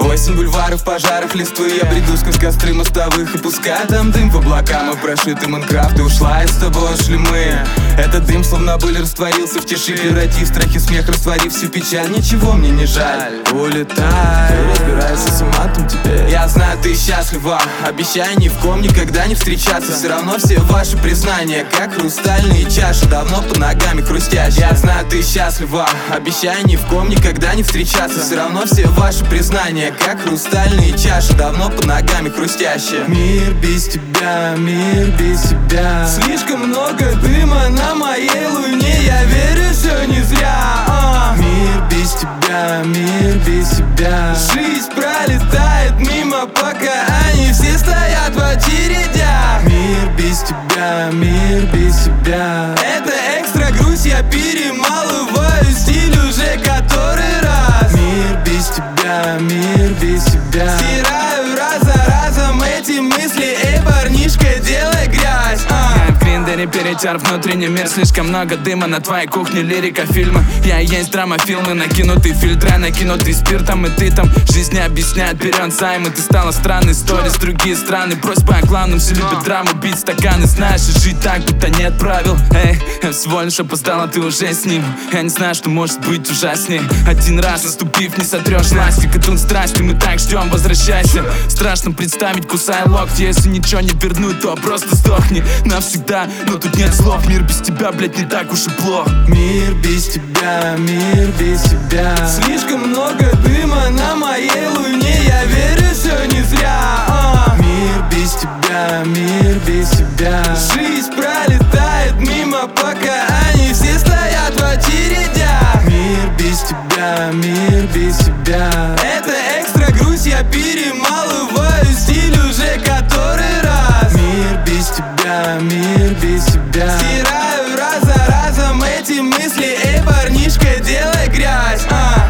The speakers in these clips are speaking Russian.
Осень, бульваров, пожаров, листвы. Я бреду сквозь костры мостовых и пускай там дым по облакам. И прошитый Майнкрафт, и ушла, и с тобой ушли мы. Этот дым словно быль растворился в тиши, превратив страхи в смех, растворив всю печаль. Ничего мне не жаль, улетай, разбирайся с матом теперь. Я знаю, ты счастлива, обещай ни в ком никогда не встречаться. Все равно все ваши признания, как хрустальные чаши, давно под ногами хрустящие. Я знаю, ты счастлива, обещай ни в ком никогда не встречаться. Все равно все ваши признания, как хрустальные чаши, давно под ногами хрустящие. Мир без тебя, мир без тебя. Слишком много дыма на моей луне, я верю, все не зря. Мир без тебя, мир без тебя. Жизнь пролетает мимо, пока они все стоят в очередях. Мир без тебя, мир без тебя. Это экстра грусть, я перемалываю стиль уже который раз. Мир без тебя, мир без тебя. Стираю раз за разом эти мысли, эй, парнишка, делай грязь. В гриндере перетер внутренний мир. Слишком много дыма на твоей кухне, лирика фильма. Я и есть драма, фильмы, накинутые фильтры, накинутые спиртом. И ты там, жизнь не объясняет, берет займы. Ты стала странной, сторис, другие страны. Просьба о главном, все любят драму, бить стаканы. Знаешь, и жить так, будто нет правил. Эй, я всего лишь опоздала, ты уже с ним. Я не знаю, что может быть ужаснее. Один раз наступив, не сотрешь ластик. И тут страсти, мы так ждем, возвращайся. Страшно представить, кусай локти. Если ничего не вернуть, то просто сдохни навсегда, но тут нет слов. Мир без тебя, блядь, не так уж и плохо. Мир без тебя, мир без тебя. Слишком много дыма на моей луне, я верю, все не зря. Мир без тебя, мир без тебя. Жизнь пролетает мимо, пока они все стоят в очередях. Мир без тебя, мир без тебя. Это экстра грусть, я перемалываю стиль уже который раз. Мир без тебя, мир без тебя. Стираю раз за разом эти мысли, эй, парнишка, делай грязь.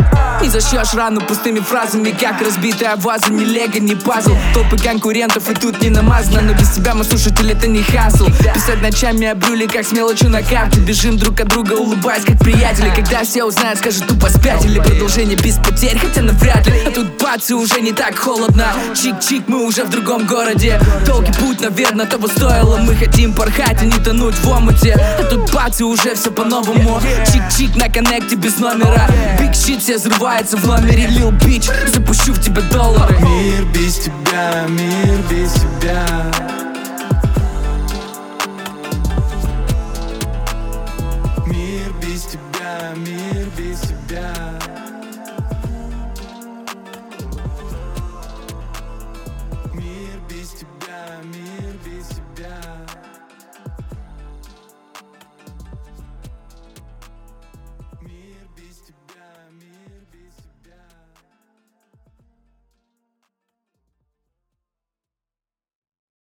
Не зашьешь рану пустыми фразами, как разбитая ваза. Ни лего, ни пазл, толпы конкурентов и тут не намазано. Но без тебя, мой слушатель, это не хасл. Писать ночами о брюле, как с мелочью на карте. Бежим друг от друга, улыбаясь, как приятели. Когда все узнают, скажут, тупо спятили. Продолжение без потерь, хотя навряд ли. А тут бац, и уже не так холодно. Чик-чик, мы уже в другом городе. Долгий путь, наверное, того стоило. Мы хотим порхать, а не тонуть в омуте. А тут бац, и уже все по-новому. Чик-чик на коннекте без номера. Биг щит, все взрываются в номере, Lil Bitch. Запущу в тебя доллары. Мир без тебя, мир без тебя. Мир без тебя, мир